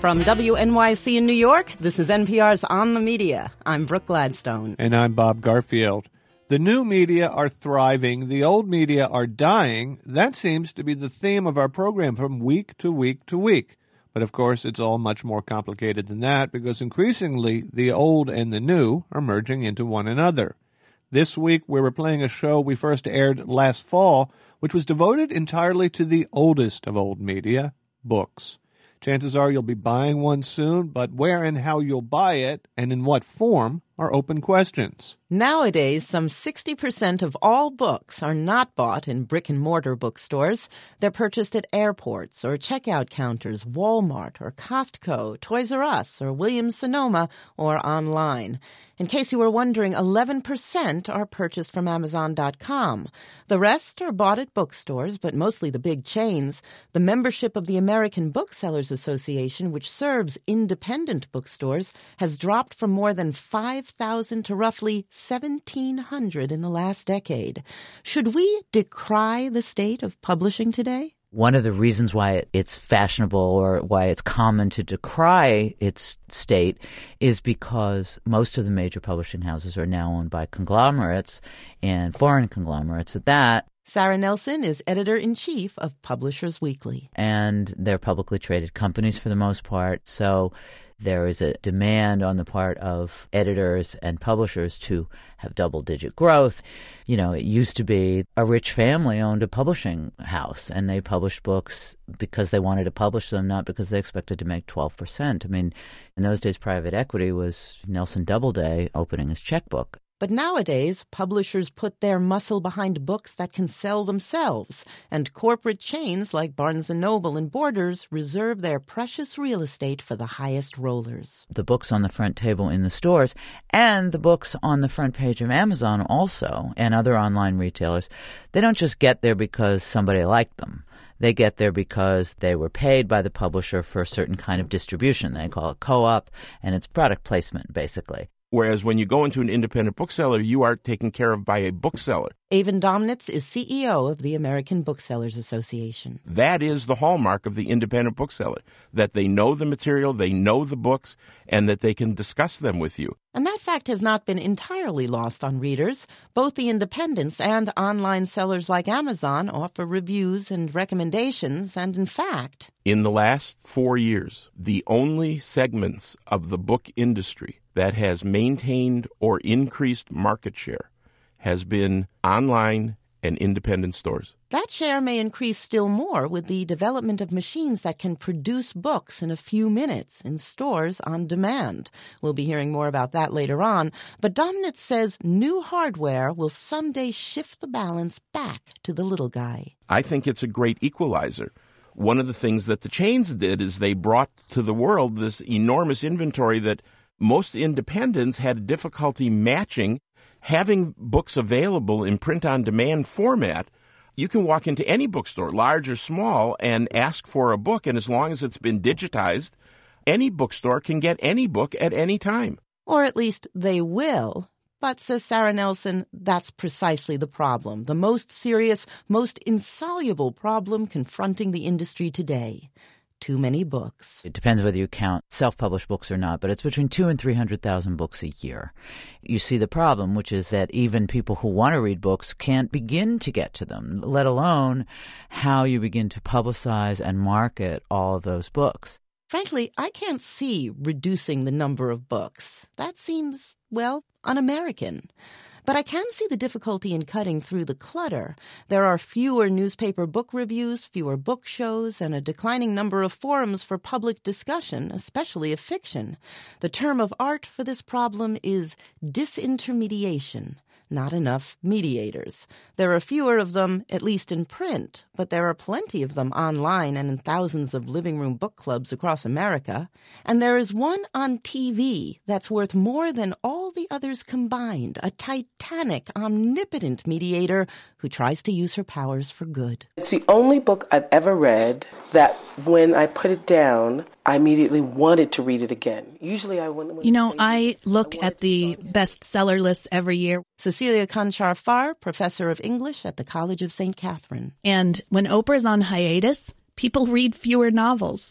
From WNYC in New York, this is NPR's On the Media. I'm Brooke Gladstone. And I'm Bob Garfield. The new media are thriving. The old media are dying. That seems to be the theme of our program from week to week to week. But of course, it's all much more complicated than that because increasingly the old and the new are merging into one another. This week, we were playing a show we first aired last fall, which was devoted entirely to the oldest of old media, books. Chances are you'll be buying one soon, but where and how you'll buy it and in what form are open questions. Nowadays, some 60% of all books are not bought in brick-and-mortar bookstores. They're purchased at airports or checkout counters, Walmart or Costco, Toys R Us or Williams-Sonoma, or online. In case you were wondering, 11% are purchased from Amazon.com. The rest are bought at bookstores, but mostly the big chains. The membership of the American Booksellers Association, which serves independent bookstores, has dropped from more than 5,000 to roughly 1,700 in the last decade. Should we decry the state of publishing today? One of the reasons why it's fashionable or why it's common to decry its state is because most of the major publishing houses are now owned by conglomerates and foreign conglomerates at that. Sarah Nelson is editor-in-chief of Publishers Weekly. And they're publicly traded companies for the most part, so there is a demand on the part of editors and publishers to have double-digit growth. You know, it used to be a rich family owned a publishing house, and they published books because they wanted to publish them, not because they expected to make 12%. I mean, in those days, private equity was Nelson Doubleday opening his checkbook. But nowadays, publishers put their muscle behind books that can sell themselves, and corporate chains like Barnes & Noble and Borders reserve their precious real estate for the highest rollers. The books on the front table in the stores and the books on the front page of Amazon also, and other online retailers, they don't just get there because somebody liked them. They get there because they were paid by the publisher for a certain kind of distribution. They call it co-op, and it's product placement, basically. Whereas when you go into an independent bookseller, you are taken care of by a bookseller. Avon Domnitz is CEO of the American Booksellers Association. That is the hallmark of the independent bookseller, that they know the material, they know the books, and that they can discuss them with you. And that fact has not been entirely lost on readers. Both the independents and online sellers like Amazon offer reviews and recommendations, and in fact, in the last 4 years, the only segments of the book industry that has maintained or increased market share has been online and independent stores. That share may increase still more with the development of machines that can produce books in a few minutes in stores on demand. We'll be hearing more about that later on. But Domnitz says new hardware will someday shift the balance back to the little guy. I think it's a great equalizer. One of the things that the chains did is they brought to the world this enormous inventory that most independents had difficulty matching. Having books available in print-on-demand format, you can walk into any bookstore, large or small, and ask for a book, and as long as it's been digitized, any bookstore can get any book at any time. Or at least they will. But, says Sarah Nelson, that's precisely the problem, the most serious, most insoluble problem confronting the industry today. Too many books. It depends whether you count self-published books or not, but it's between 200,000 and 300,000 books a year. You see the problem, which is that even people who want to read books can't begin to get to them, let alone how you begin to publicize and market all of those books. Frankly, I can't see reducing the number of books. That seems, well, un-American. But I can see the difficulty in cutting through the clutter. There are fewer newspaper book reviews, fewer book shows, and a declining number of forums for public discussion, especially of fiction. The term of art for this problem is disintermediation. Not enough mediators. There are fewer of them, at least in print, but there are plenty of them online and in thousands of living room book clubs across America. And there is one on TV that's worth more than all the others combined, a titanic, omnipotent mediator who tries to use her powers for good. It's the only book I've ever read that when I put it down, I immediately wanted to read it again. Usually I wouldn't. You know, I look at the bestseller lists every year. Cecilia Conchar-Farr, professor of English at the College of St. Catherine. And when Oprah's on hiatus, people read fewer novels.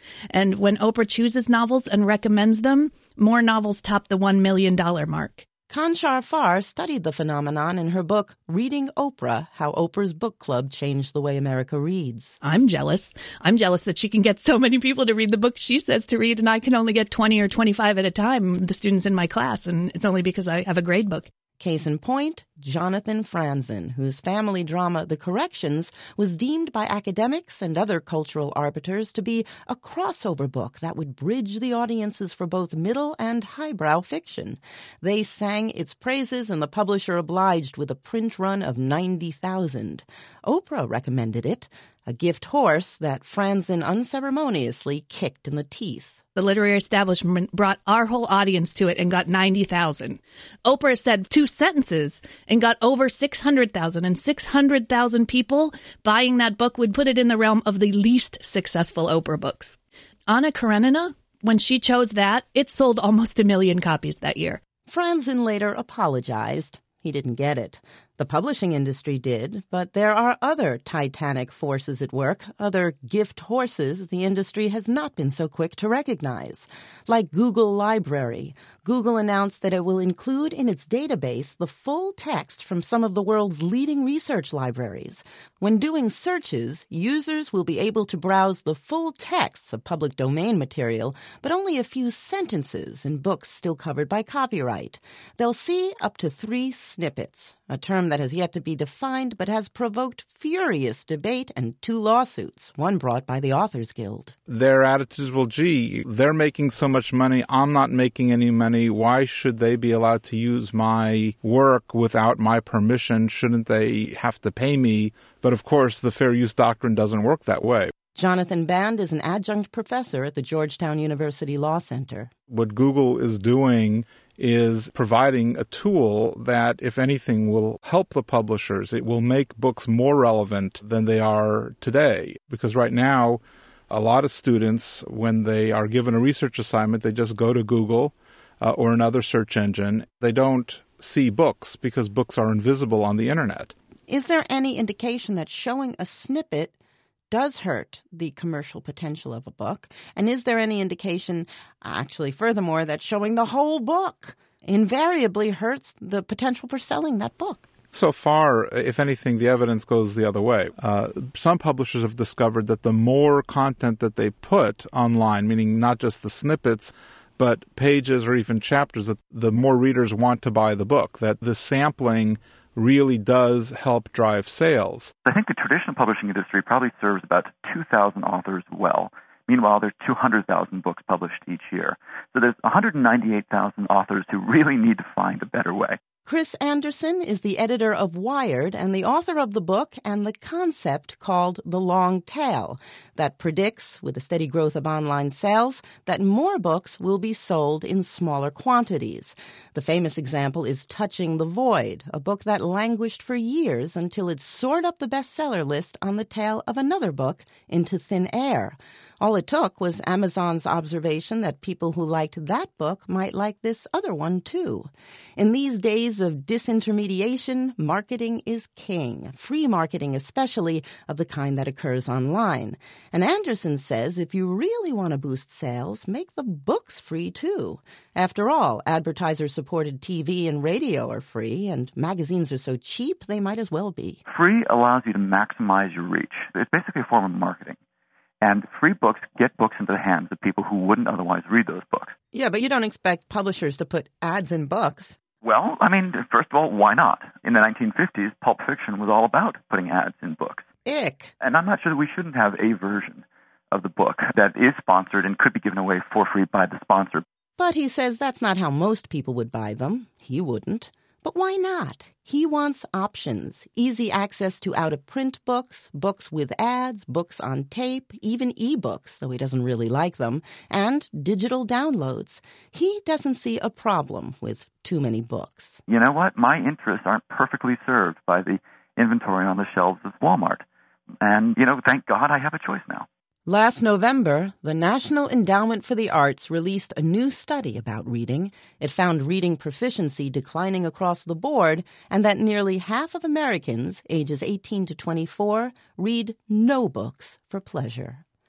And when Oprah chooses novels and recommends them, more novels top the $1 million mark. Kanchar Farr studied the phenomenon in her book, Reading Oprah, How Oprah's Book Club Changed the Way America Reads. I'm jealous. I'm jealous that she can get so many people to read the book she says to read, and I can only get 20 or 25 at a time, the students in my class, and it's only because I have a grade book. Case in point, Jonathan Franzen, whose family drama The Corrections was deemed by academics and other cultural arbiters to be a crossover book that would bridge the audiences for both middle and highbrow fiction. They sang its praises, and the publisher obliged with a print run of 90,000. Oprah recommended it, a gift horse that Franzen unceremoniously kicked in the teeth. The literary establishment brought our whole audience to it and got 90,000. Oprah said 2 sentences and got over 600,000. And 600,000 people buying that book would put it in the realm of the least successful Oprah books. Anna Karenina, when she chose that, it sold almost 1 million copies that year. Franzen later apologized. He didn't get it. The publishing industry did, but there are other titanic forces at work, other gift horses the industry has not been so quick to recognize. Like Google Library. Google announced that it will include in its database the full text from some of the world's leading research libraries. When doing searches, users will be able to browse the full texts of public domain material, but only a few sentences in books still covered by copyright. They'll see up to 3 snippets, a term that has yet to be defined but has provoked furious debate and 2 lawsuits, one brought by the Authors Guild. Their attitudes, well, gee, they're making so much money, I'm not making any money. Why should they be allowed to use my work without my permission? Shouldn't they have to pay me? But of course, the fair use doctrine doesn't work that way. Jonathan Band is an adjunct professor at the Georgetown University Law Center. What Google is doing is providing a tool that, if anything, will help the publishers. It will make books more relevant than they are today. Because right now, a lot of students, when they are given a research assignment, they just go to Google or another search engine. They don't see books because books are invisible on the internet. Is there any indication that showing a snippet does hurt the commercial potential of a book? And is there any indication, actually, furthermore, that showing the whole book invariably hurts the potential for selling that book? So far, if anything, the evidence goes the other way. Some publishers have discovered that the more content that they put online, meaning not just the snippets, but pages or even chapters, that the more readers want to buy the book, that the sampling really does help drive sales. I think the traditional publishing industry probably serves about 2,000 authors well. Meanwhile, there's 200,000 books published each year. So there's 198,000 authors who really need to find a better way. Chris Anderson is the editor of Wired and the author of the book and the concept called The Long Tail that predicts, with the steady growth of online sales, that more books will be sold in smaller quantities. The famous example is Touching the Void, a book that languished for years until it soared up the bestseller list on the tail of another book, Into Thin Air. All it took was Amazon's observation that people who liked that book might like this other one, too. In these days of disintermediation, marketing is king, free marketing especially, of the kind that occurs online. And Anderson says if you really want to boost sales, make the books free, too. After all, advertiser-supported TV and radio are free, and magazines are so cheap they might as well be. Free allows you to maximize your reach. It's basically a form of marketing. And free books get books into the hands of people who wouldn't otherwise read those books. Yeah, but you don't expect publishers to put ads in books. Well, I mean, first of all, why not? In the 1950s, Pulp Fiction was all about putting ads in books. Ick. And I'm not sure that we shouldn't have a version of the book that is sponsored and could be given away for free by the sponsor. But he says that's not how most people would buy them. He wouldn't. But why not? He wants options, easy access to out-of-print books, books with ads, books on tape, even e-books, though he doesn't really like them, and digital downloads. He doesn't see a problem with too many books. You know what? My interests aren't perfectly served by the inventory on the shelves of Walmart. And, thank God I have a choice now. Last November, the National Endowment for the Arts released a new study about reading. It found reading proficiency declining across the board and that nearly half of Americans, ages 18 to 24, read no books for pleasure.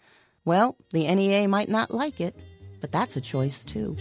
Well, the NEA might not like it, but that's a choice, too.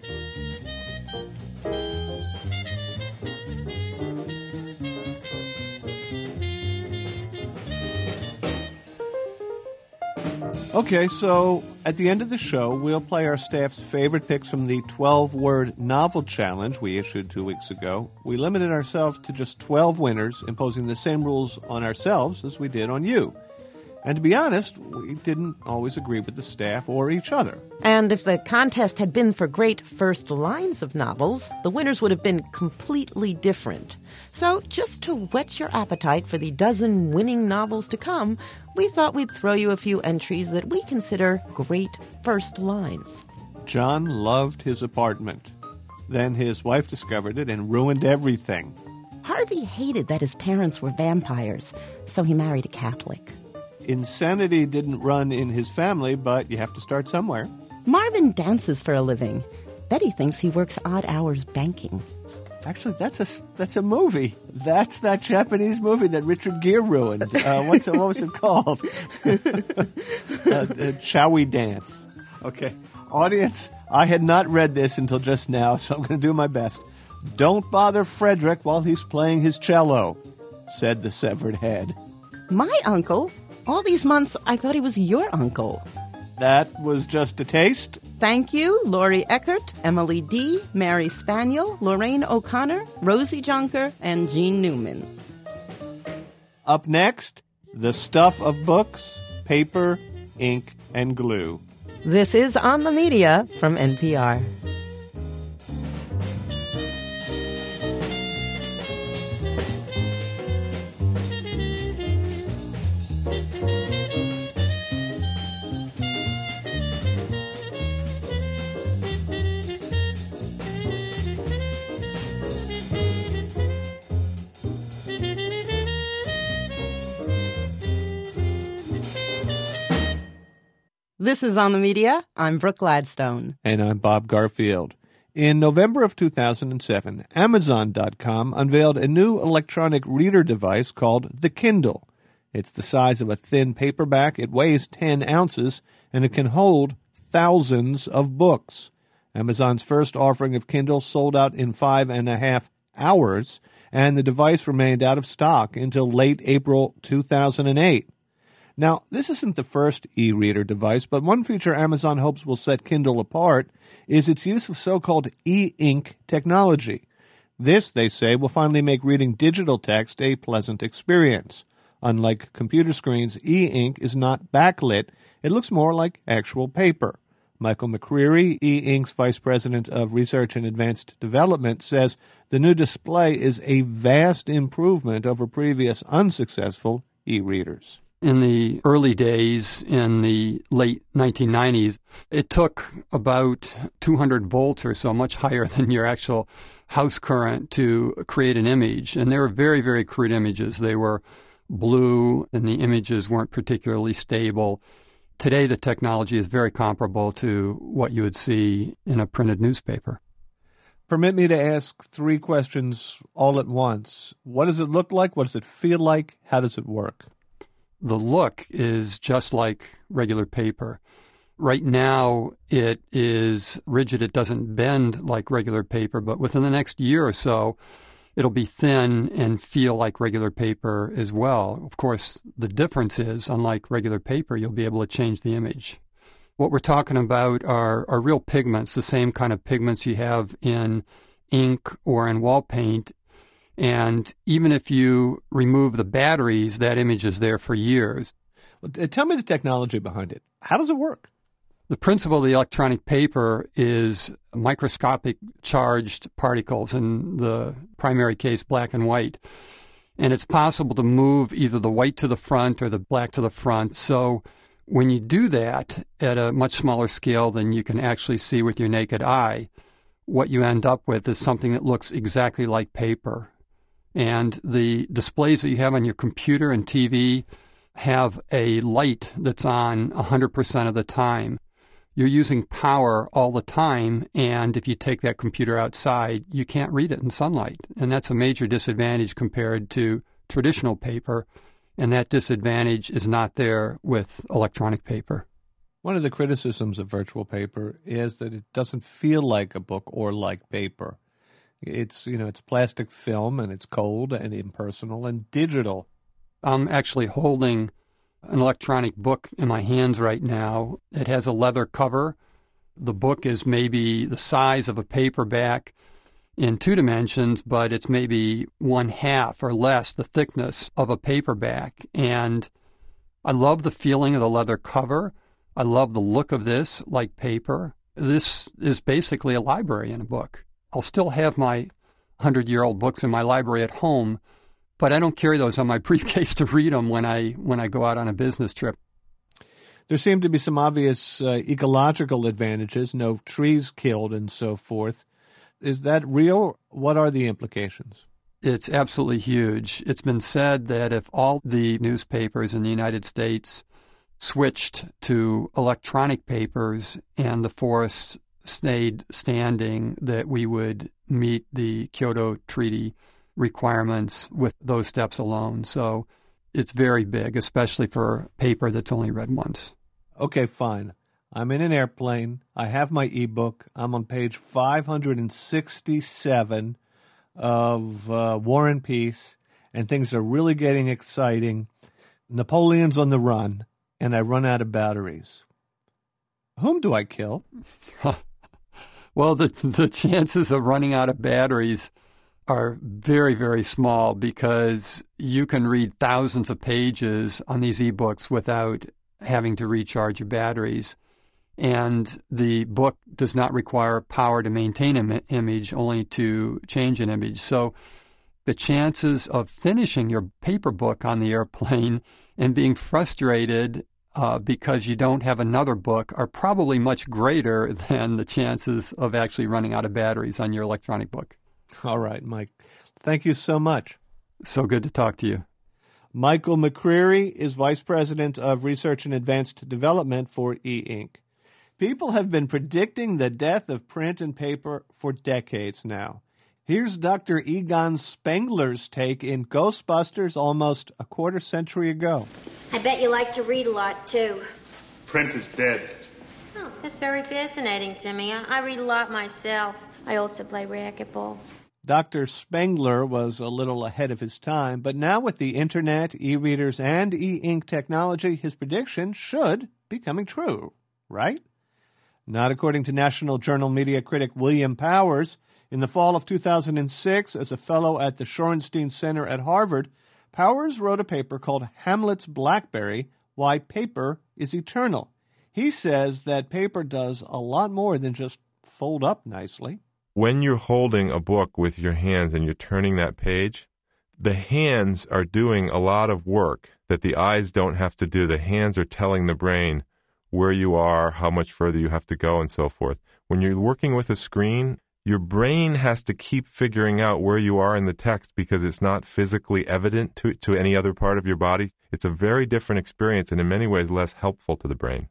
Okay, so at the end of the show, we'll play our staff's favorite picks from the 12-word novel challenge we issued 2 weeks ago. We limited ourselves to just 12 winners, imposing the same rules on ourselves as we did on you. And to be honest, we didn't always agree with the staff or each other. And if the contest had been for great first lines of novels, the winners would have been completely different. So just to whet your appetite for the dozen winning novels to come, we thought we'd throw you a few entries that we consider great first lines. John loved his apartment. Then his wife discovered it and ruined everything. Harvey hated that his parents were vampires, so he married a Catholic. Insanity didn't run in his family, but you have to start somewhere. Marvin dances for a living. Betty thinks he works odd hours banking. Actually, that's a movie. That's that Japanese movie that Richard Gere ruined. What was it called? Shall We Dance? Okay. Audience, I had not read this until just now, so I'm going to do my best. Don't bother Frederick while he's playing his cello, said the severed head. My uncle? All these months, I thought he was your uncle. That was just a taste. Thank you, Laurie Eckert, Emily D., Mary Spaniel, Lorraine O'Connor, Rosie Jonker, and Jean Newman. Up next, the stuff of books, paper, ink, and glue. This is On the Media from NPR. This is On the Media. I'm Brooke Gladstone. And I'm Bob Garfield. In November of 2007, Amazon.com unveiled a new electronic reader device called the Kindle. It's the size of a thin paperback, it weighs 10 ounces, and it can hold thousands of books. Amazon's first offering of Kindle sold out in 5.5 hours, and the device remained out of stock until late April 2008. Now, this isn't the first e-reader device, but one feature Amazon hopes will set Kindle apart is its use of so-called e-ink technology. This, they say, will finally make reading digital text a pleasant experience. Unlike computer screens, e-ink is not backlit. It looks more like actual paper. Michael McCreary, e-ink's Vice President of Research and Advanced Development, says the new display is a vast improvement over previous unsuccessful e-readers. In the early days, in the late 1990s, it took about 200 volts or so, much higher than your actual house current, to create an image. And they were very, very crude images. They were blue, and the images weren't particularly stable. Today, the technology is very comparable to what you would see in a printed newspaper. Permit me to ask 3 questions all at once. What does it look like? What does it feel like? How does it work? The look is just like regular paper. Right now, it is rigid. It doesn't bend like regular paper, but within the next year or so, it'll be thin and feel like regular paper as well. Of course, the difference is, unlike regular paper, you'll be able to change the image. What we're talking about are real pigments, the same kind of pigments you have in ink or in wall paint. And even if you remove the batteries, that image is there for years. Well, tell me the technology behind it. How does it work? The principle of the electronic paper is microscopic charged particles, in the primary case, black and white. And it's possible to move either the white to the front or the black to the front. So when you do that at a much smaller scale than you can actually see with your naked eye, what you end up with is something that looks exactly like paper. And the displays that you have on your computer and TV have a light that's on 100% of the time. You're using power all the time, and if you take that computer outside, you can't read it in sunlight. And that's a major disadvantage compared to traditional paper, and that disadvantage is not there with electronic paper. One of the criticisms of virtual paper is that it doesn't feel like a book or like paper. It's plastic film, and it's cold and impersonal and digital. I'm actually holding an electronic book in my hands right now. It has a leather cover. The book is maybe the size of a paperback in 2 dimensions, but it's maybe 1/2 or less the thickness of a paperback. And I love the feeling of the leather cover. I love the look of this, like paper. This is basically a library in a book. I'll still have my 100-year-old books in my library at home, but I don't carry those on my briefcase to read them when I go out on a business trip. There seem to be some obvious ecological advantages, no trees killed and so forth. Is that real? What are the implications? It's absolutely huge. It's been said that if all the newspapers in the United States switched to electronic papers and the forests stayed standing, that we would meet the Kyoto Treaty requirements with those steps alone. So it's very big, especially for paper that's only read once. Okay, fine. I'm in an airplane. I have my ebook. I'm on page 567 of War and Peace, and things are really getting exciting. Napoleon's on the run, and I run out of batteries. Whom do I kill? Well, the chances of running out of batteries are very, very small because you can read thousands of pages on these ebooks without having to recharge your batteries. And the book does not require power to maintain an image, only to change an image. So the chances of finishing your paper book on the airplane and being frustrated because you don't have another book are probably much greater than the chances of actually running out of batteries on your electronic book. All right, Mike. Thank you so much. So good to talk to you. Michael McCreary is Vice President of Research and Advanced Development for E-Ink. People have been predicting the death of print and paper for decades now. Here's Dr. Egon Spengler's take in Ghostbusters almost a quarter century ago. I bet you like to read a lot, too. Print is dead. Oh, that's very fascinating to me. I read a lot myself. I also play racquetball. Dr. Spengler was a little ahead of his time, but now with the internet, e-readers, and e-ink technology, his prediction should be coming true, right? Not according to National Journal media critic William Powers. In the fall of 2006, as a fellow at the Shorenstein Center at Harvard, Powers wrote a paper called Hamlet's Blackberry, Why Paper is Eternal. He says that paper does a lot more than just fold up nicely. When you're holding a book with your hands and you're turning that page, the hands are doing a lot of work that the eyes don't have to do. The hands are telling the brain where you are, how much further you have to go, and so forth. When you're working with a screen, your brain has to keep figuring out where you are in the text because it's not physically evident to any other part of your body. It's a very different experience and in many ways less helpful to the brain.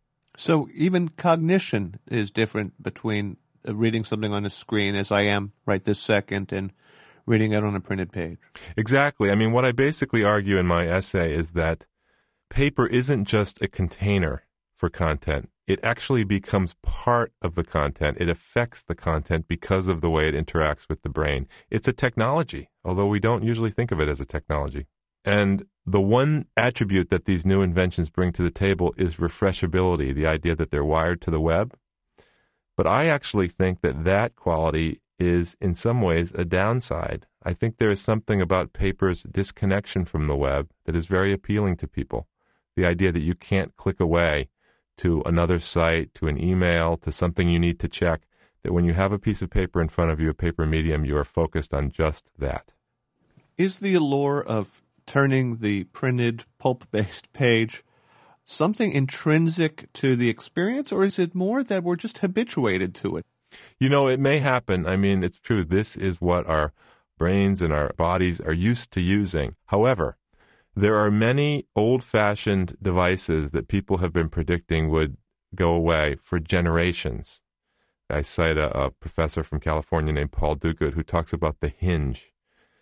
So even cognition is different between reading something on a screen, as I am right this second, and reading it on a printed page. Exactly. I mean, what I basically argue in my essay is that paper isn't just a container for content. It actually becomes part of the content. It affects the content because of the way it interacts with the brain. It's a technology, although we don't usually think of it as a technology. And the one attribute that these new inventions bring to the table is refreshability, the idea that they're wired to the web. But I actually think that that quality is in some ways a downside. I think there is something about paper's disconnection from the web that is very appealing to people. The idea that you can't click away to another site, to an email, to something you need to check, that when you have a piece of paper in front of you, a paper medium, you are focused on just that. Is the allure of turning the printed pulp-based page something intrinsic to the experience, or is it more that we're just habituated to it? You know, it may happen. I mean, it's true. This is what our brains and our bodies are used to using. However, there are many old-fashioned devices that people have been predicting would go away for generations. I cite a professor from California named Paul Duguid who talks about the hinge.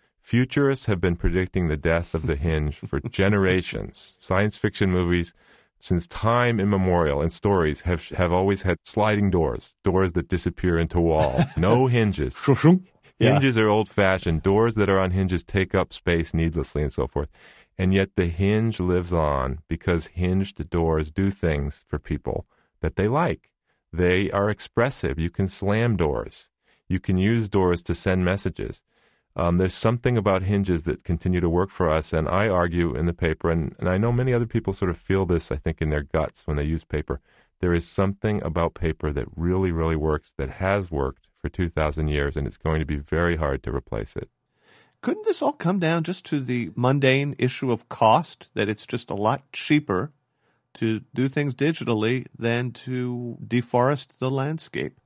Futurists have been predicting the death of the hinge for generations. Science fiction movies since time immemorial, and stories have always had sliding doors that disappear into walls, no hinges. Hinges are old-fashioned. Doors that are on hinges take up space needlessly and so forth. And yet the hinge lives on because hinged doors do things for people that they like. They are expressive. You can slam doors. You can use doors to send messages. There's something about hinges that continue to work for us, and I argue in the paper, and I know many other people sort of feel this, I think, in their guts when they use paper. There is something about paper that really, really works, that has worked for 2,000 years, and it's going to be very hard to replace it. Couldn't this all come down just to the mundane issue of cost, that it's just a lot cheaper to do things digitally than to deforest the landscape?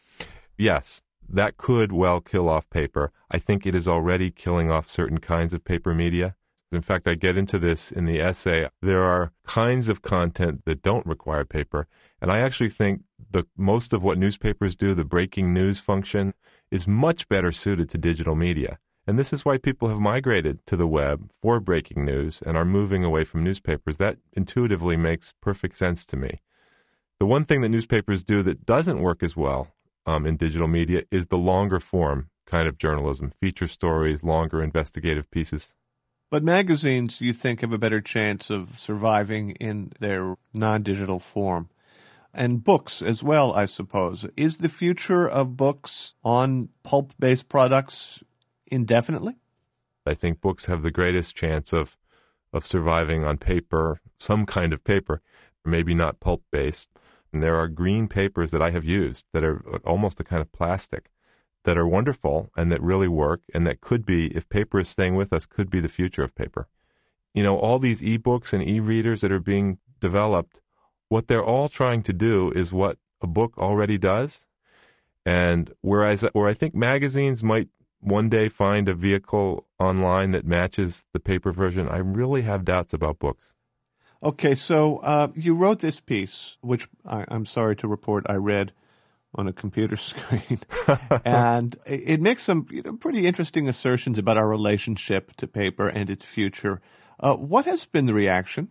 Yes, that could well kill off paper. I think it is already killing off certain kinds of paper media. In fact, I get into this in the essay. There are kinds of content that don't require paper, and I actually think most of what newspapers do, the breaking news function, is much better suited to digital media. And this is why people have migrated to the web for breaking news and are moving away from newspapers. That intuitively makes perfect sense to me. The one thing that newspapers do that doesn't work as well in digital media is the longer form kind of journalism, feature stories, longer investigative pieces. But magazines, you think, have a better chance of surviving in their non-digital form. And books as well, I suppose. Is the future of books on pulp-based products indefinitely? I think books have the greatest chance of surviving on paper, some kind of paper, maybe not pulp-based. And there are green papers that I have used that are almost a kind of plastic that are wonderful and that really work and that could be, if paper is staying with us, could be the future of paper. You know, all these e-books and e-readers that are being developed, what they're all trying to do is what a book already does. And where I think magazines might one day find a vehicle online that matches the paper version, I really have doubts about books. Okay, so you wrote this piece, which I'm sorry to report I read on a computer screen, and it makes some pretty interesting assertions about our relationship to paper and its future. What has been the reaction?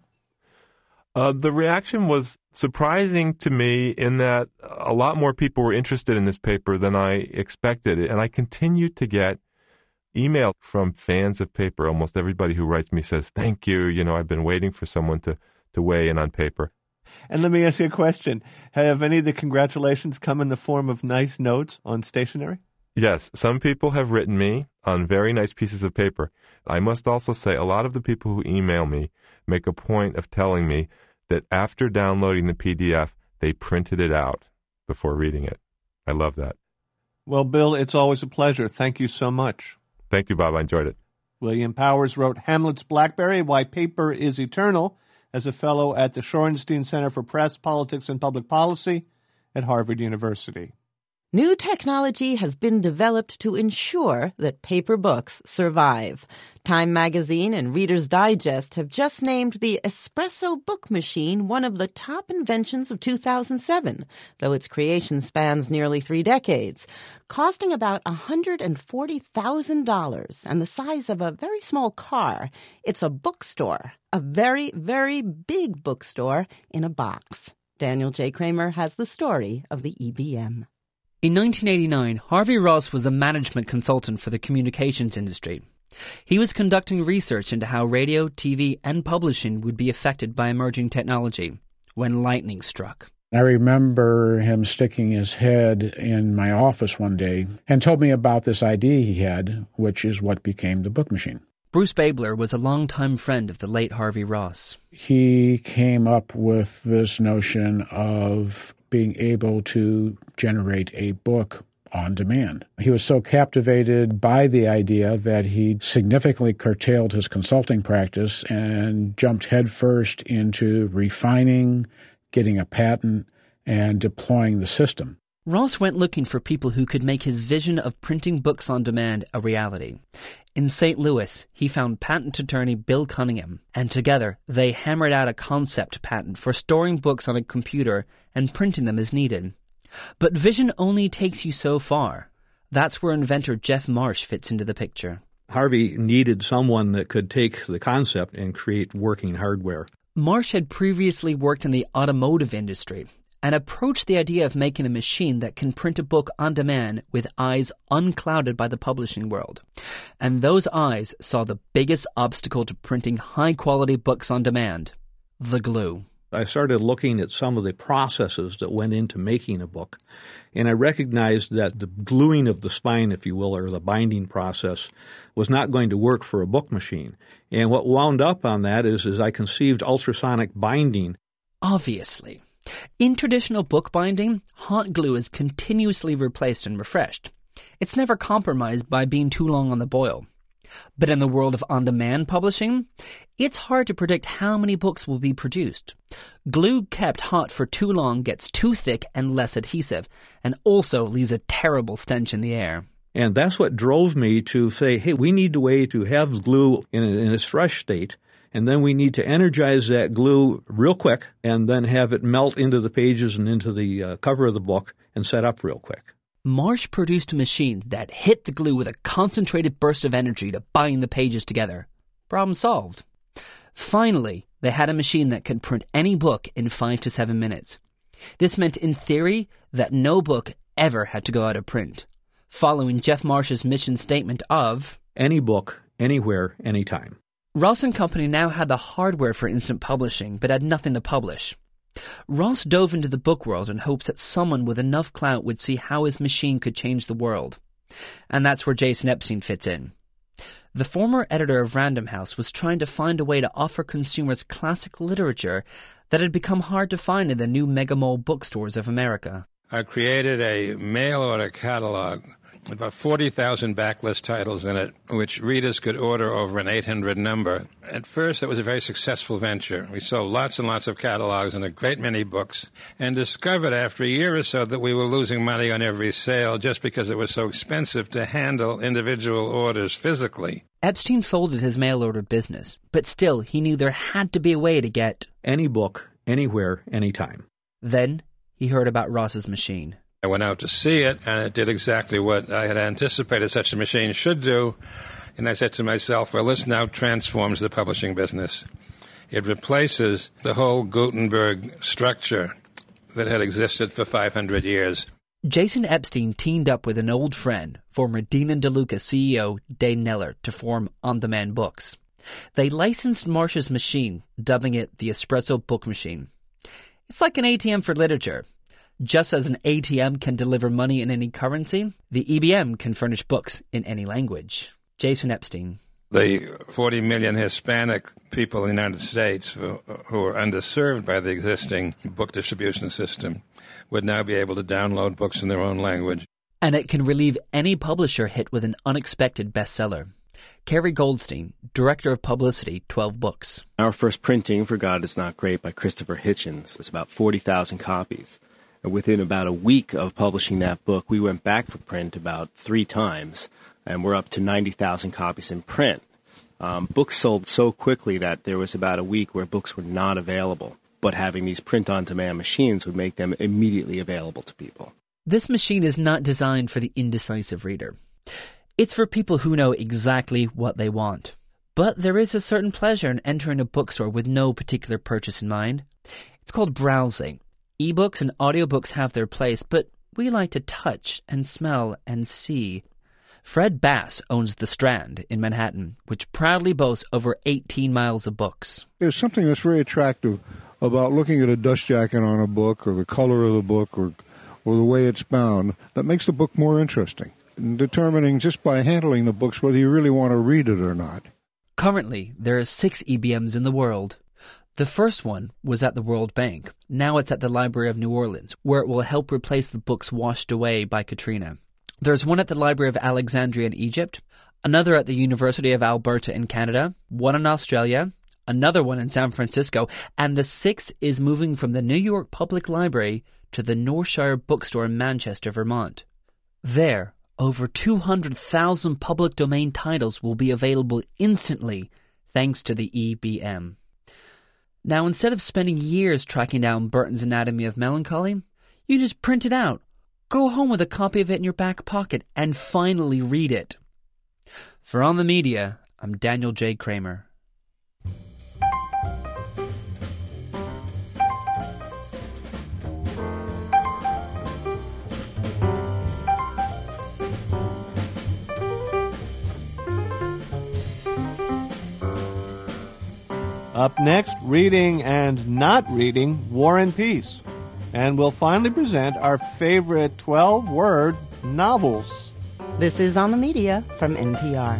The reaction was surprising to me in that a lot more people were interested in this paper than I expected. And I continue to get email from fans of paper. Almost everybody who writes me says, thank you. You know, I've been waiting for someone to weigh in on paper. And let me ask you a question. Have any of the congratulations come in the form of nice notes on stationery? Yes, some people have written me on very nice pieces of paper. I must also say a lot of the people who email me make a point of telling me that after downloading the PDF, they printed it out before reading it. I love that. Well, Bill, it's always a pleasure. Thank you so much. Thank you, Bob. I enjoyed it. William Powers wrote Hamlet's Blackberry, Why Paper is Eternal, as a fellow at the Shorenstein Center for Press, Politics, and Public Policy at Harvard University. New technology has been developed to ensure that paper books survive. Time Magazine and Reader's Digest have just named the espresso book machine one of the top inventions of 2007, though its creation spans nearly 3 decades. Costing about $140,000 and the size of a very small car, it's a bookstore, a very, very big bookstore in a box. Daniel J. Kramer has the story of the EBM. In 1989, Harvey Ross was a management consultant for the communications industry. He was conducting research into how radio, TV, and publishing would be affected by emerging technology when lightning struck. I remember him sticking his head in my office one day and told me about this idea he had, which is what became the book machine. Bruce Babler was a longtime friend of the late Harvey Ross. He came up with this notion of being able to generate a book on demand. He was so captivated by the idea that he significantly curtailed his consulting practice and jumped headfirst into refining, getting a patent, and deploying the system. Ross went looking for people who could make his vision of printing books on demand a reality. In St. Louis, he found patent attorney Bill Cunningham, and together they hammered out a concept patent for storing books on a computer and printing them as needed. But vision only takes you so far. That's where inventor Jeff Marsh fits into the picture. Harvey needed someone that could take the concept and create working hardware. Marsh had previously worked in the automotive industry and approached the idea of making a machine that can print a book on demand with eyes unclouded by the publishing world. And those eyes saw the biggest obstacle to printing high-quality books on demand: the glue. I started looking at some of the processes that went into making a book, and I recognized that the gluing of the spine, if you will, or the binding process, was not going to work for a book machine. And what wound up on that is I conceived ultrasonic binding. Obviously. In traditional bookbinding, hot glue is continuously replaced and refreshed. It's never compromised by being too long on the boil. But in the world of on-demand publishing, it's hard to predict how many books will be produced. Glue kept hot for too long gets too thick and less adhesive, and also leaves a terrible stench in the air. And that's what drove me to say, hey, we need a way to have glue in its fresh state, and then we need to energize that glue real quick and then have it melt into the pages and into the cover of the book and set up real quick. Marsh produced a machine that hit the glue with a concentrated burst of energy to bind the pages together. Problem solved. Finally, they had a machine that could print any book in 5 to 7 minutes. This meant, in theory, that no book ever had to go out of print, following Jeff Marsh's mission statement of any book, anywhere, anytime. Ross & Company now had the hardware for instant publishing, but had nothing to publish. Ross dove into the book world in hopes that someone with enough clout would see how his machine could change the world. And that's where Jason Epstein fits in. The former editor of Random House was trying to find a way to offer consumers classic literature that had become hard to find in the new mega-mall bookstores of America. I created a mail-order catalog, about 40,000 backlist titles in it, which readers could order over an 800 number. At first, it was a very successful venture. We sold lots and lots of catalogs and a great many books, and discovered after a year or so that we were losing money on every sale just because it was so expensive to handle individual orders physically. Epstein folded his mail-order business, but still he knew there had to be a way to get any book, anywhere, anytime. Then he heard about Ross's machine. I went out to see it, and it did exactly what I had anticipated such a machine should do. And I said to myself, well, this now transforms the publishing business. It replaces the whole Gutenberg structure that had existed for 500 years. Jason Epstein teamed up with an old friend, former Dean & DeLuca CEO Dane Neller, to form On Demand Books. They licensed Marsh's machine, dubbing it the Espresso Book Machine. It's like an ATM for literature. Just as an ATM can deliver money in any currency, the EBM can furnish books in any language. Jason Epstein. The 40 million Hispanic people in the United States who are underserved by the existing book distribution system would now be able to download books in their own language. And it can relieve any publisher hit with an unexpected bestseller. Kerry Goldstein, Director of Publicity, 12 Books. Our first printing, For God Is Not Great, by Christopher Hitchens, was about 40,000 copies. Within about a week of publishing that book, we went back for print about 3 times, and we're up to 90,000 copies in print. Books sold so quickly that there was about a week where books were not available, but having these print-on-demand machines would make them immediately available to people. This machine is not designed for the indecisive reader. It's for people who know exactly what they want. But there is a certain pleasure in entering a bookstore with no particular purchase in mind. It's called browsing. Ebooks and audiobooks have their place, but we like to touch and smell and see. Fred Bass owns The Strand in Manhattan, which proudly boasts over 18 miles of books. There's something that's very attractive about looking at a dust jacket on a book or the color of the book or the way it's bound that makes the book more interesting, and determining just by handling the books whether you really want to read it or not. Currently, there are 6 EBMs in the world. The first one was at the World Bank. Now it's at the Library of New Orleans, where it will help replace the books washed away by Katrina. There's one at the Library of Alexandria in Egypt, another at the University of Alberta in Canada, one in Australia, another one in San Francisco, and the 6th is moving from the New York Public Library to the Northshire Bookstore in Manchester, Vermont. There, over 200,000 public domain titles will be available instantly thanks to the EBM. Now, instead of spending years tracking down Burton's Anatomy of Melancholy, you just print it out, go home with a copy of it in your back pocket, and finally read it. For On the Media, I'm Daniel J. Kramer. Up next, reading and not reading War and Peace. And we'll finally present our favorite 12-word novels. This is On the Media from NPR.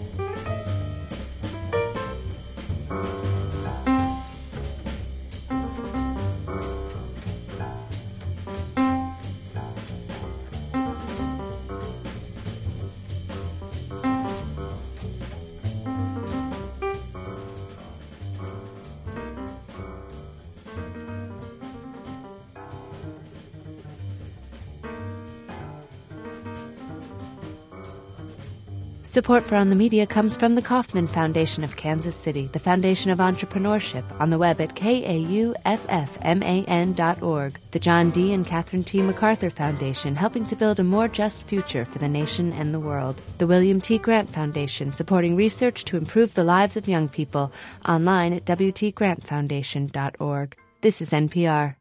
Support for On the Media comes from the Kauffman Foundation of Kansas City, the Foundation of Entrepreneurship, on the web at kauffman.org, the John D. and Catherine T. MacArthur Foundation, helping to build a more just future for the nation and the world, the William T. Grant Foundation, supporting research to improve the lives of young people, online at wtgrantfoundation.org. This is NPR.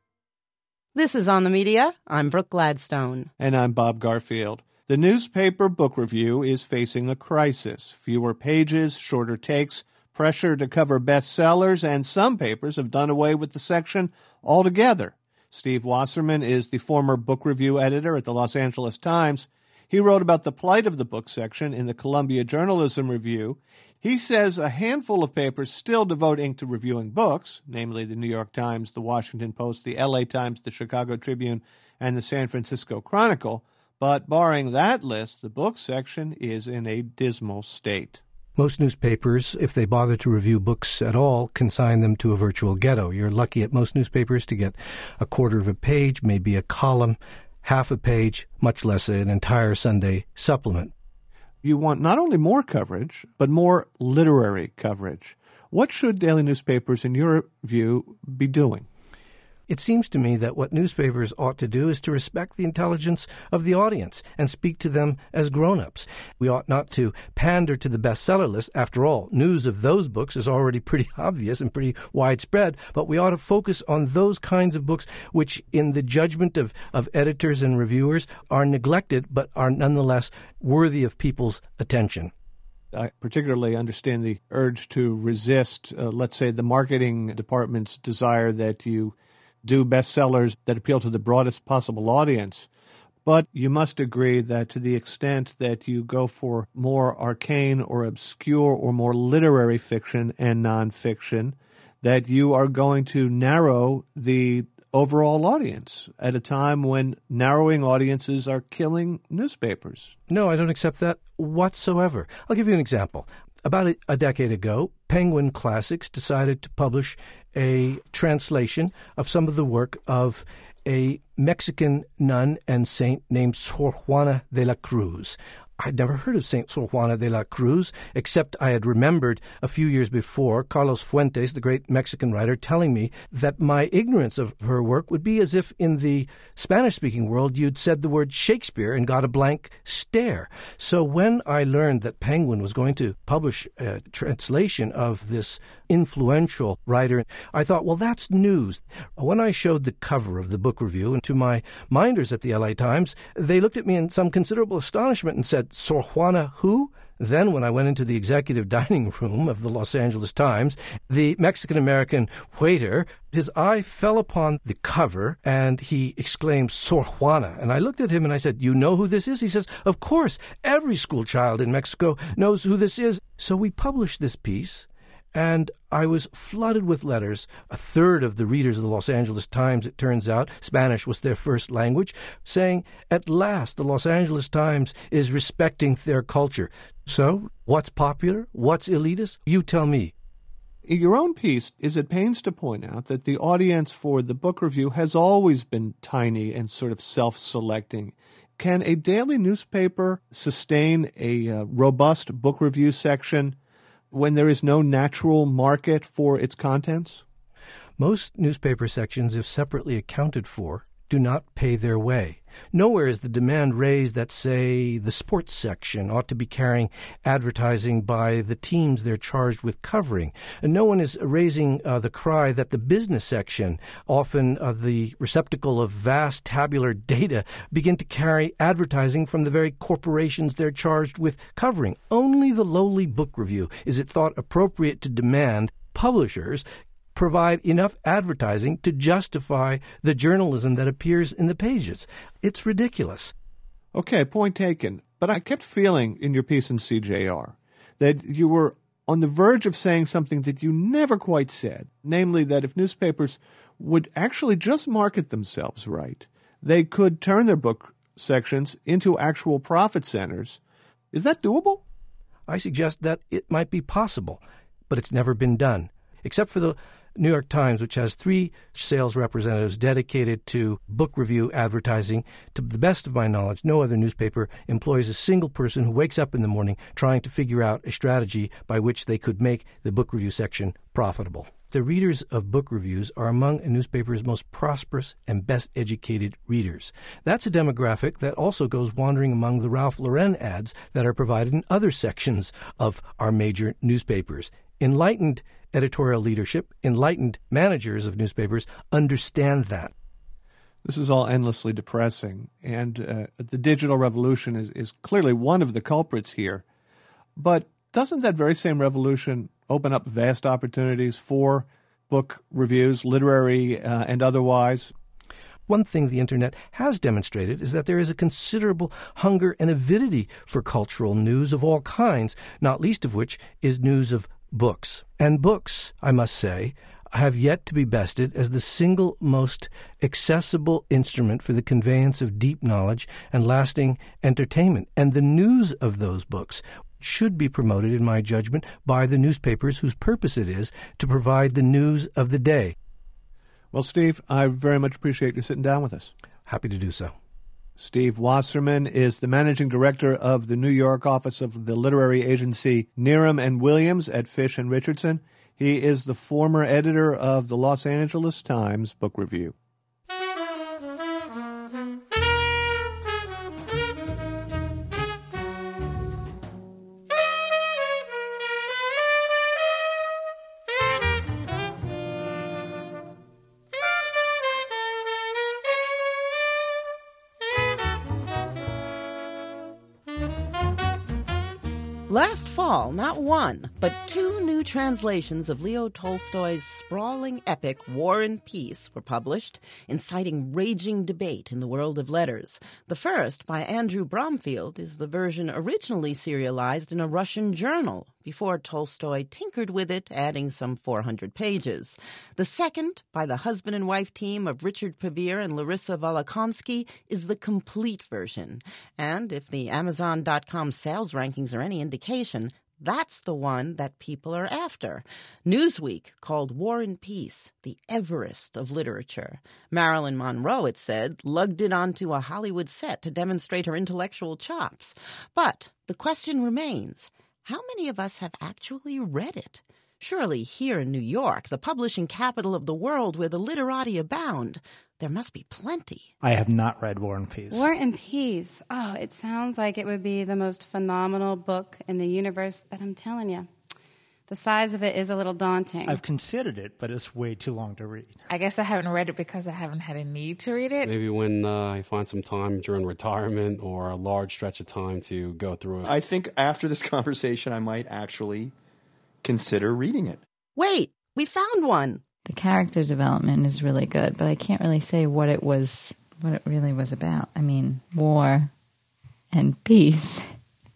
This is On the Media. I'm Brooke Gladstone. And I'm Bob Garfield. The newspaper book review is facing a crisis. Fewer pages, shorter takes, pressure to cover bestsellers, and some papers have done away with the section altogether. Steve Wasserman is the former book review editor at the Los Angeles Times. He wrote about the plight of the book section in the Columbia Journalism Review. He says a handful of papers still devote ink to reviewing books, namely the New York Times, the Washington Post, the LA Times, the Chicago Tribune, and the San Francisco Chronicle. But barring that list, the book section is in a dismal state. Most newspapers, if they bother to review books at all, consign them to a virtual ghetto. You're lucky at most newspapers to get a quarter of a page, maybe a column, half a page, much less an entire Sunday supplement. You want not only more coverage, but more literary coverage. What should daily newspapers, in your view, be doing? It seems to me that what newspapers ought to do is to respect the intelligence of the audience and speak to them as grown-ups. We ought not to pander to the bestseller list. After all, news of those books is already pretty obvious and pretty widespread, but we ought to focus on those kinds of books which, in the judgment of editors and reviewers, are neglected but are nonetheless worthy of people's attention. I particularly understand the urge to resist, let's say, the marketing department's desire that you do bestsellers that appeal to the broadest possible audience. But you must agree that to the extent that you go for more arcane or obscure or more literary fiction and nonfiction, that you are going to narrow the overall audience at a time when narrowing audiences are killing newspapers. No, I don't accept that whatsoever. I'll give you an example. About a decade ago, Penguin Classics decided to publish a translation of some of the work of a Mexican nun and saint named Sor Juana de la Cruz. I'd never heard of Saint Sor Juana de la Cruz, except I had remembered a few years before Carlos Fuentes, the great Mexican writer, telling me that my ignorance of her work would be as if in the Spanish-speaking world you'd said the word Shakespeare and got a blank stare. So when I learned that Penguin was going to publish a translation of this influential writer, I thought, well, that's news. When I showed the cover of the book review and to my minders at the LA Times, they looked at me in some considerable astonishment and said, Sor Juana who? Then when I went into the executive dining room of the Los Angeles Times, the Mexican-American waiter, his eye fell upon the cover and he exclaimed, Sor Juana. And I looked at him and I said, you know who this is? He says, of course, every school child in Mexico knows who this is. So we published this piece. And I was flooded with letters. A third of the readers of the Los Angeles Times, it turns out, Spanish was their first language, saying, at last, the Los Angeles Times is respecting their culture. So, what's popular? What's elitist? You tell me. Your own piece is at pains to point out that the audience for the book review has always been tiny and sort of self-selecting. Can a daily newspaper sustain a robust book review section when there is no natural market for its contents? Most newspaper sections, if separately accounted for, do not pay their way. Nowhere is the demand raised that, say, the sports section ought to be carrying advertising by the teams they're charged with covering. And no one is raising the cry that the business section, often the receptacle of vast tabular data, begin to carry advertising from the very corporations they're charged with covering. Only the lowly book review is it thought appropriate to demand publishers provide enough advertising to justify the journalism that appears in the pages. It's ridiculous. Okay, point taken. But I kept feeling in your piece in CJR that you were on the verge of saying something that you never quite said, namely that if newspapers would actually just market themselves right, they could turn their book sections into actual profit centers. Is that doable? I suggest that it might be possible, but it's never been done, except for the New York Times, which has 3 sales representatives dedicated to book review advertising. To the best of my knowledge, no other newspaper employs a single person who wakes up in the morning trying to figure out a strategy by which they could make the book review section profitable. The readers of book reviews are among a newspaper's most prosperous and best educated readers. That's a demographic that also goes wandering among the Ralph Lauren ads that are provided in other sections of our major newspapers. Enlightened editorial leadership, enlightened managers of newspapers understand that. This is all endlessly depressing, and the digital revolution is clearly one of the culprits here. But doesn't that very same revolution open up vast opportunities for book reviews, literary and otherwise? One thing the Internet has demonstrated is that there is a considerable hunger and avidity for cultural news of all kinds, not least of which is news of books. And books, I must say, have yet to be bested as the single most accessible instrument for the conveyance of deep knowledge and lasting entertainment. And the news of those books should be promoted, in my judgment, by the newspapers whose purpose it is to provide the news of the day. Well, Steve, I very much appreciate you sitting down with us. Happy to do so. Steve Wasserman is the managing director of the New York office of the literary agency Needham and Williams at Fish and Richardson. He is the former editor of the Los Angeles Times Book Review. Last fall, not one, but 2 new translations of Leo Tolstoy's sprawling epic War and Peace were published, inciting raging debate in the world of letters. The first, by Andrew Bromfield, is the version originally serialized in a Russian journal, before Tolstoy tinkered with it, adding some 400 pages. The second, by the husband and wife team of Richard Pevere and Larissa Volokonsky, is the complete version. And if the Amazon.com sales rankings are any indication, that's the one that people are after. Newsweek called War and Peace the Everest of literature. Marilyn Monroe, it said, lugged it onto a Hollywood set to demonstrate her intellectual chops. But the question remains, how many of us have actually read it? Surely here in New York, the publishing capital of the world where the literati abound, there must be plenty. I have not read War and Peace. War and Peace. Oh, it sounds like it would be the most phenomenal book in the universe, but I'm telling you, the size of it is a little daunting. I've considered it, but it's way too long to read. I guess I haven't read it because I haven't had a need to read it. Maybe when I find some time during retirement or a large stretch of time to go through it. I think after this conversation, I might actually consider reading it. Wait, we found one. The character development is really good, but I can't really say what it really was about. I mean, war and peace.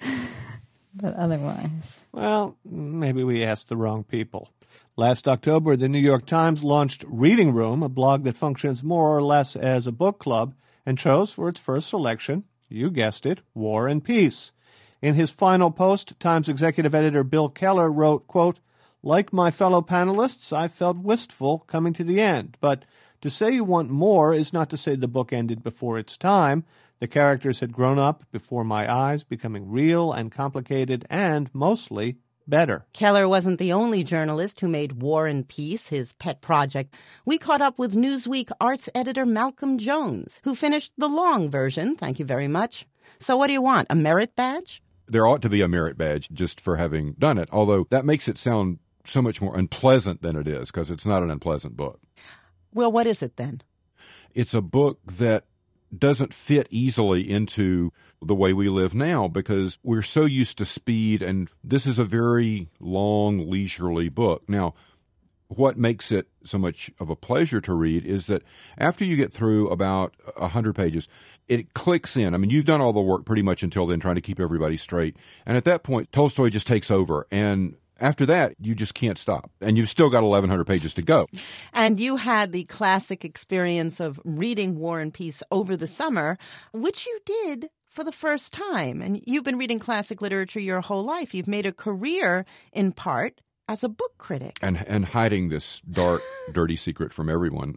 But otherwise... Well, maybe we asked the wrong people. Last October, the New York Times launched Reading Room, a blog that functions more or less as a book club, and chose for its first selection, you guessed it, War and Peace. In his final post, Times executive editor Bill Keller wrote, quote, "Like my fellow panelists, I felt wistful coming to the end, but to say you want more is not to say the book ended before its time. The characters had grown up before my eyes, becoming real and complicated and, mostly, better." Keller wasn't the only journalist who made War and Peace his pet project. We caught up with Newsweek arts editor Malcolm Jones, who finished the long version, thank you very much. So what do you want, a merit badge? There ought to be a merit badge just for having done it, although that makes it sound so much more unpleasant than it is, because it's not an unpleasant book. Well, what is it then? It's a book that doesn't fit easily into the way we live now because we're so used to speed, and this is a very long, leisurely book. Now, what makes it so much of a pleasure to read is that after you get through about 100 pages, it clicks in. I mean, you've done all the work pretty much until then, trying to keep everybody straight. And at that point, Tolstoy just takes over. And after that, you just can't stop. And you've still got 1,100 pages to go. And you had the classic experience of reading War and Peace over the summer, which you did for the first time. And you've been reading classic literature your whole life. You've made a career, in part, as a book critic. And hiding this dark, dirty secret from everyone.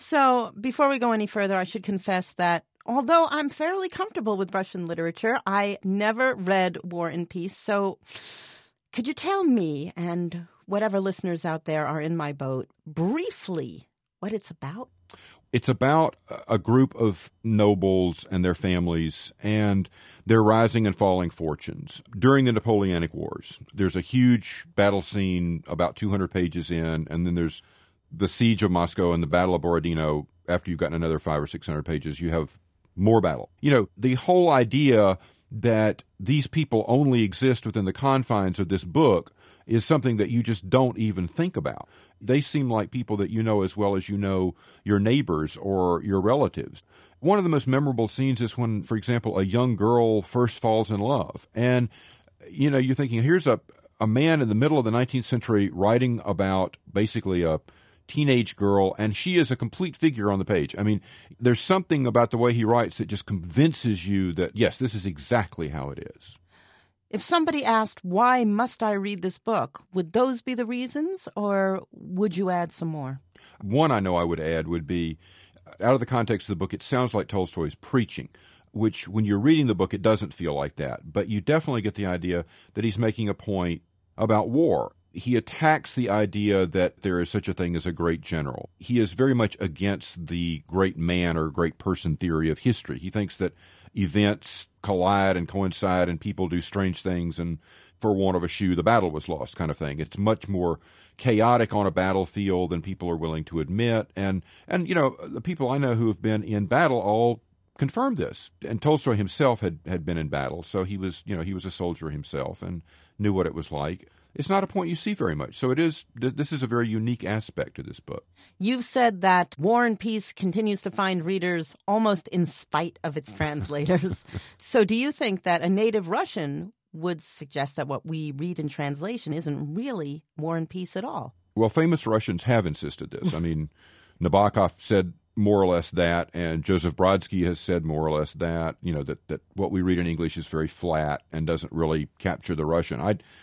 So before we go any further, I should confess that although I'm fairly comfortable with Russian literature, I never read War and Peace. So could you tell me, and whatever listeners out there are in my boat, briefly what it's about? It's about a group of nobles and their families and their rising and falling fortunes during the Napoleonic Wars. There's a huge battle scene about 200 pages in, and then there's the siege of Moscow and the Battle of Borodino. After you've gotten another 500 or 600 pages, you have more battle. You know, the whole idea that these people only exist within the confines of this book is something that you just don't even think about. They seem like people that you know as well as you know your neighbors or your relatives. One of the most memorable scenes is when, for example, a young girl first falls in love. And, you know, you're thinking, here's a man in the middle of the 19th century writing about basically a teenage girl, and she is a complete figure on the page. I mean, there's something about the way he writes that just convinces you that, yes, this is exactly how it is. If somebody asked, why must I read this book, would those be the reasons, or would you add some more? One I know I would add would be, out of the context of the book, it sounds like Tolstoy's preaching, which when you're reading the book, it doesn't feel like that. But you definitely get the idea that he's making a point about war. He attacks the idea that there is such a thing as a great general. He is very much against the great man or great person theory of history. He thinks that events collide and coincide and people do strange things, and for want of a shoe, the battle was lost kind of thing. It's much more chaotic on a battlefield than people are willing to admit. And you know, the people I know who have been in battle all confirmed this. And Tolstoy himself had been in battle, so he was a soldier himself and knew what it was like. It's not a point you see very much. So this is a very unique aspect to this book. You've said that War and Peace continues to find readers almost in spite of its translators. So do you think that a native Russian would suggest that what we read in translation isn't really War and Peace at all? Well, famous Russians have insisted this. I mean, Nabokov said more or less that, and Joseph Brodsky has said more or less that, you know, that what we read in English is very flat and doesn't really capture the Russian.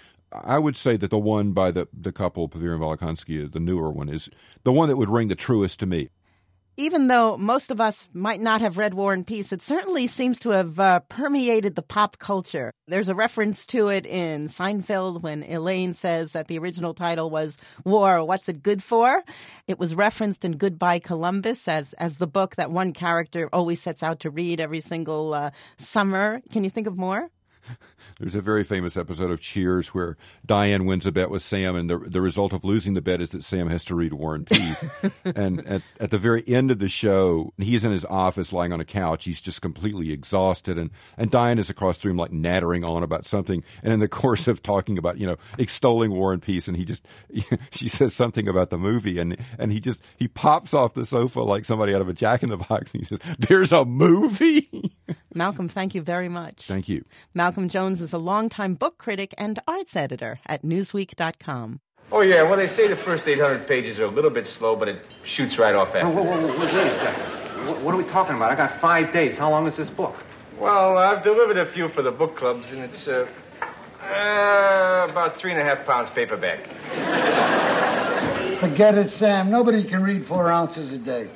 I would say that the one by the couple, Pavir and Volokonsky, the newer one, is the one that would ring the truest to me. Even though most of us might not have read War and Peace, it certainly seems to have permeated the pop culture. There's a reference to it in Seinfeld when Elaine says that the original title was War, What's It Good For? It was referenced in Goodbye Columbus as the book that one character always sets out to read every single summer. Can you think of more? There's a very famous episode of Cheers where Diane wins a bet with Sam, and the result of losing the bet is that Sam has to read War and Peace. And at the very end of the show, he's in his office lying on a couch. He's just completely exhausted, and Diane is across the room like nattering on about something. And in the course of talking about, you know, extolling War and Peace, and she says something about the movie, and he pops off the sofa like somebody out of a Jack in the Box, and he says, "There's a movie." Malcolm, thank you very much. Thank you. Malcolm Jones is a longtime book critic and arts editor at Newsweek.com. Oh, yeah. Well, they say the first 800 pages are a little bit slow, but it shoots right off after. Whoa, wait a second. What are we talking about? I got 5 days. How long is this book? Well, I've delivered a few for the book clubs, and it's about 3.5 pounds paperback. Forget it, Sam. Nobody can read 4 ounces a day.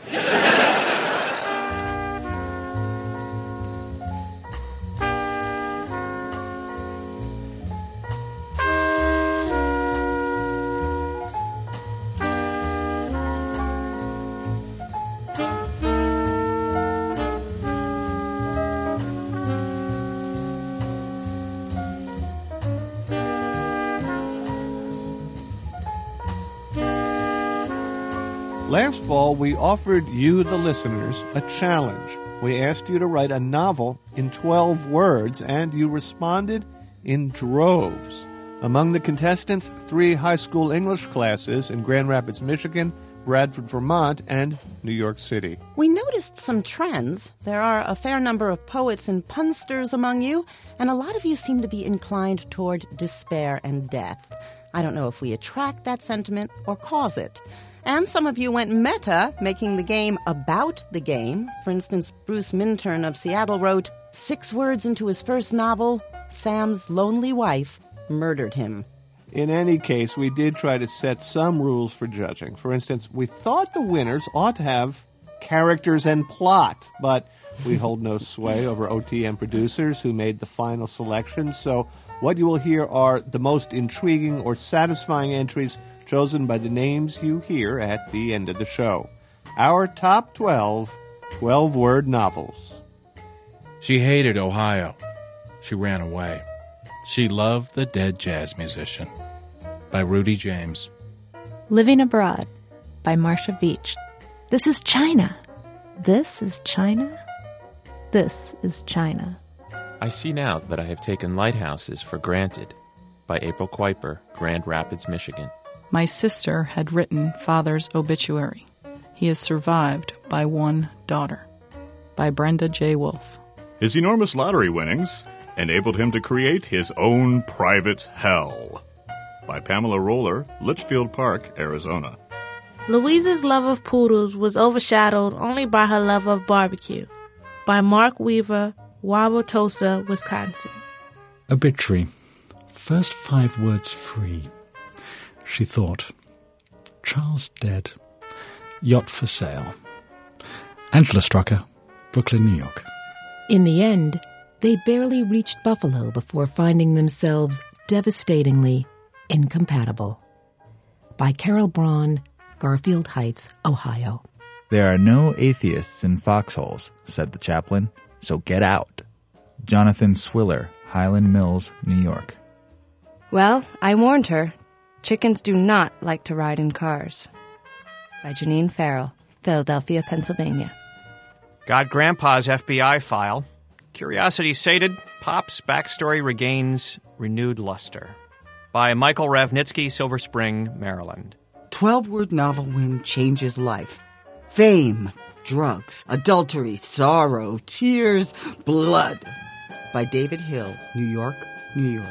Last fall, we offered you, the listeners, a challenge. We asked you to write a novel in 12 words, and you responded in droves. Among the contestants, 3 high school English classes in Grand Rapids, Michigan, Bradford, Vermont, and New York City. We noticed some trends. There are a fair number of poets and punsters among you, and a lot of you seem to be inclined toward despair and death. I don't know if we attract that sentiment or cause it. And some of you went meta, making the game about the game. For instance, Bruce Minturn of Seattle wrote, 6 words into his first novel, Sam's lonely wife murdered him. In any case, we did try to set some rules for judging. For instance, we thought the winners ought to have characters and plot, but we hold no sway over OTM producers who made the final selection. So what you will hear are the most intriguing or satisfying entries chosen by the names you hear at the end of the show. Our top 12 12-word novels. She hated Ohio. She ran away. She loved the dead jazz musician. By Rudy James. Living Abroad by Marcia Veitch. This is China. This is China. This is China. I see now that I have taken lighthouses for granted. By April Kuiper, Grand Rapids, Michigan. My sister had written Father's obituary. He is survived by one daughter. By Brenda J. Wolfe. His enormous lottery winnings enabled him to create his own private hell. By Pamela Roller, Litchfield Park, Arizona. Louise's love of poodles was overshadowed only by her love of barbecue. By Mark Weaver, Wauwatosa, Wisconsin. Obituary. First 5 words free. She thought. Charles dead. Yacht for sale. Angela Strucker, Brooklyn, New York. In the end, they barely reached Buffalo before finding themselves devastatingly incompatible. By Carol Braun, Garfield Heights, Ohio. There are no atheists in foxholes, said the chaplain, so get out. Jonathan Swiller, Highland Mills, New York. Well, I warned her. Chickens do not like to ride in cars. By Janine Farrell, Philadelphia, Pennsylvania. Got Grandpa's FBI file. Curiosity sated, Pop's backstory regains renewed luster. By Michael Ravnitsky, Silver Spring, Maryland. 12-word novel win changes life. Fame, drugs, adultery, sorrow, tears, blood. By David Hill, New York, New York.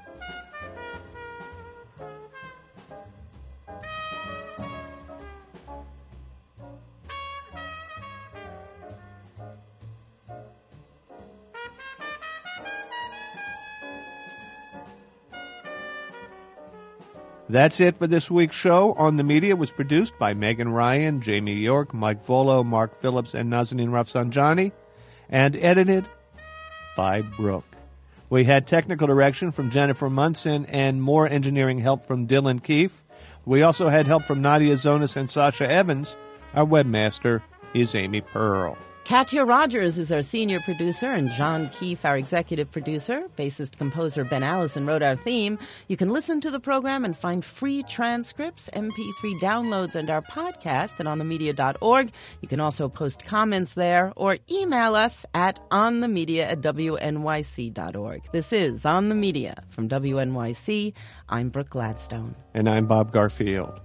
That's it for this week's show. On the Media was produced by Megan Ryan, Jamie York, Mike Volo, Mark Phillips, and Nazanin Rafsanjani, and edited by Brooke. We had technical direction from Jennifer Munson and more engineering help from Dylan Keefe. We also had help from Nadia Zonas and Sasha Evans. Our webmaster is Amy Pearl. Katya Rogers is our senior producer, and John Keefe, our executive producer. Bassist-composer Ben Allison wrote our theme. You can listen to the program and find free transcripts, MP3 downloads, and our podcast at onthemedia.org. You can also post comments there or email us at onthemedia@wnyc.org. This is On the Media from WNYC. I'm Brooke Gladstone. And I'm Bob Garfield.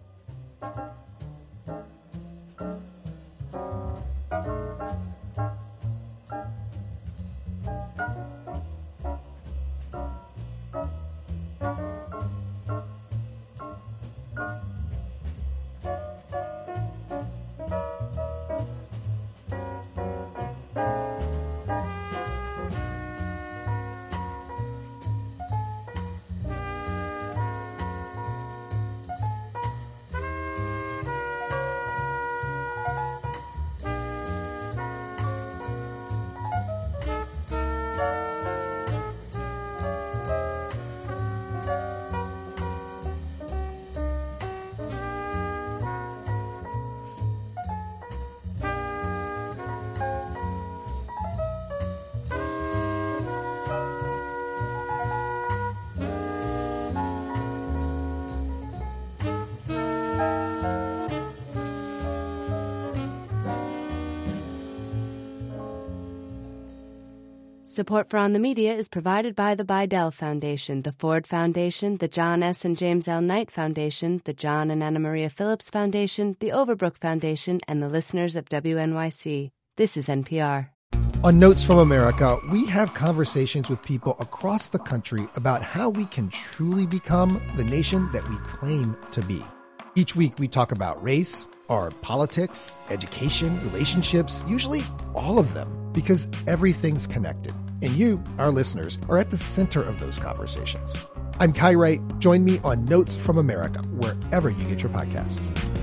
Support for On the Media is provided by the Bidell Foundation, the Ford Foundation, the John S. and James L. Knight Foundation, the John and Anna Maria Phillips Foundation, the Overbrook Foundation, and the listeners of WNYC. This is NPR. On Notes from America, we have conversations with people across the country about how we can truly become the nation that we claim to be. Each week we talk about race, or politics, education, relationships, usually all of them, because everything's connected. And you, our listeners, are at the center of those conversations. I'm Kai Wright. Join me on Notes from America, wherever you get your podcasts.